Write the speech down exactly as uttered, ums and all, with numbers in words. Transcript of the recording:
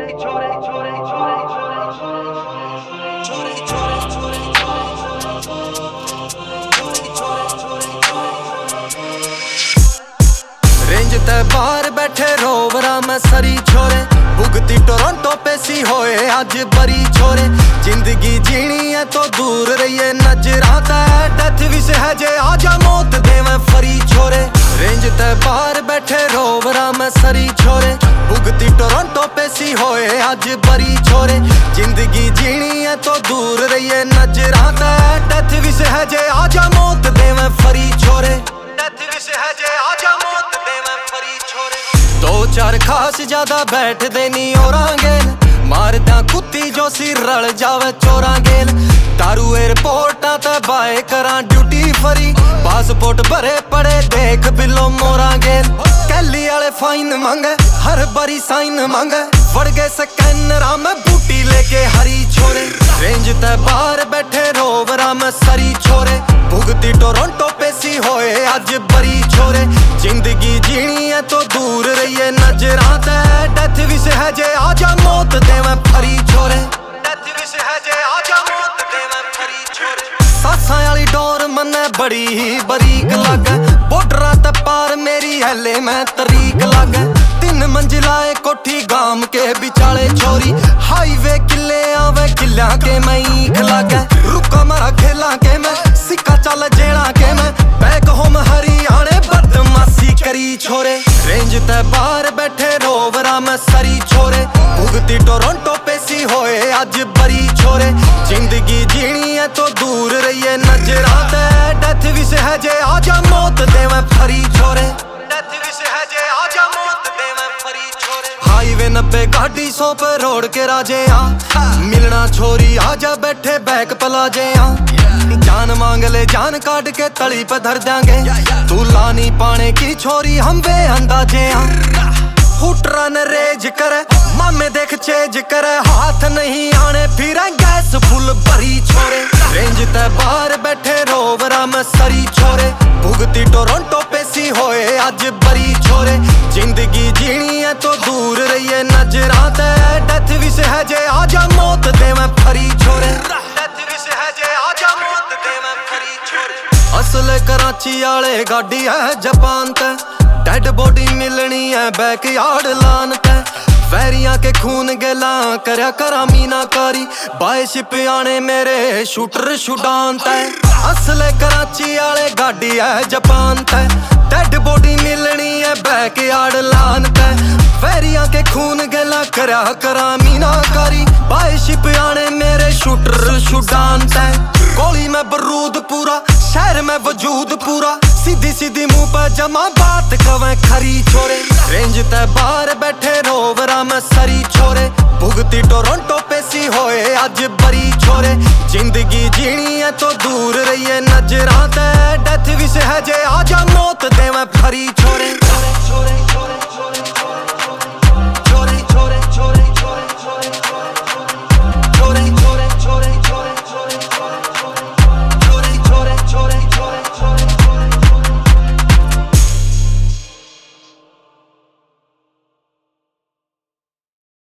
Range ते बाहर बैठे रोवरा मैं सरी छोरे, भुगती टोरंटो पे सी होए अज बरी छोरे। जिंदगी जीनी है तो दूर रहिए नजरां ते, डेथ भी सहजे आजा मौत देवे फरी छोरे। रेंज ते बाहर बैठे रोवरा मैं सरी छोरे, भुगती टोरंटो पे सी होए अज बरी छोरे। जिंदगी जीनी है तो दूर रहिए नजरां ते, डेथ भी सहजे आजा मौत देवे फरी छोरे। डेथ भी सहजे आजा मौत देवे फरी छोरे। दो चार खास ज्यादा बैठदे नी औरां गेल, मारदा कुत्ती जो सी रल जावे चोरां गेल। दारू एयरपोर्टां ते बाए करां ड्यूटी फरी, पासपोर्ट भरे पड़े देख बिलो मोरां गेल। कैली वाले फाइन मंगे हर बारी साइन मंगे, वड़ गए स्कैनरां में बूटी लेके हरी छोरे। रेंज ते बाहर बैठे रोवरा मैं सरी छोरे, भुगती टोरंटो पे सी होए अज बरी छोरे। जिंदगी जीनी है तो दूर रहिए नजरां ते, डेथ भी सहजे आजा मौत देवे फरी छोरे। डेथ भी सहजे आजा मौत देवे फरी छोरे। सासां वाली डोर मन्ने बड़ी ही बरीक लागे, बॉर्डरां ते पार मेरी हले मैं तरीक लागे। तीन मंजिला कोठी गाम के बिचाले छोरी, हाईवे किले आवे किलियां के मैं ईख लागे। रुका मारा खेला के मैं सिक्का चल जेड़ा के मैं, बैक होम हरियाणे बदमाशी करी छोरे। रेंज ते बाहर बैठे रोवरा मैं सरी छोरे, भुगती टोरंटो पे सी होए अज बरी छोरे। जिंदगी जीनी है तो दूर रहिए नजरां ते, डेथ भी सहजे आजा मौत देवे फरी छोरे। डेथ भी सहजे आजा मौत देवे फरी छोरे। हाईवे नब्बे गाड़ी सौ पे रोड के राजे आ, मिलना छोरी आजा बैठे बैक पलाजे आ। जान मांग ले जान काट के तली पे धर देंगे, तू लानी पाने की छोरी हम बे अंदाजे आ। हुटरा न रेज करे मामे देख चेज करे, हाथ नहीं आने फिर गैस फुल भरी छोरे। रेंज ते बाहर बैठे रोवरा मैं सरी छोरे, भुगती टोरंटो पे सी होए अज बरी छोरे। जिंदगी जीनी है तो दूर रहिए नजरां ते, डेथ भी सहजे आजा मौत देवे फरी छोरे। डेथ भी सहजे आजा मौत देवे फरी छोरे। असल कराची वाले गाड़ी है जापान ते, डेड बॉडी मिलनी है बैक यार्ड लान ते। वैरियां के खून गेला करया करा मीनाकारी, बाय शिप आने मेरे शूटर शुडान ते। असले कराची वाले गाड़ी है जापान ते, डेड बॉडी मिलनी है बैक यार्ड लान ते। वैरियां के खून गेला करया करा मीनाकारी, बाय शिप आने मेरे शूटर शुडान ते। गोली में बरूद पूरा शहर में वजूद पूरा, सीधी सीधी मुंह पे जमा बात कवे खरी छोरे। रेंज ते बाहर बैठे रोवरा मैं सरी छोरे, भुगती टोरंटो पे सी होए अज बरी छोरे। जिंदगी जीनी है तो दूर रहिए नजरां ते, डेथ भी सहजे आजा मौत देवे फरी छोरे।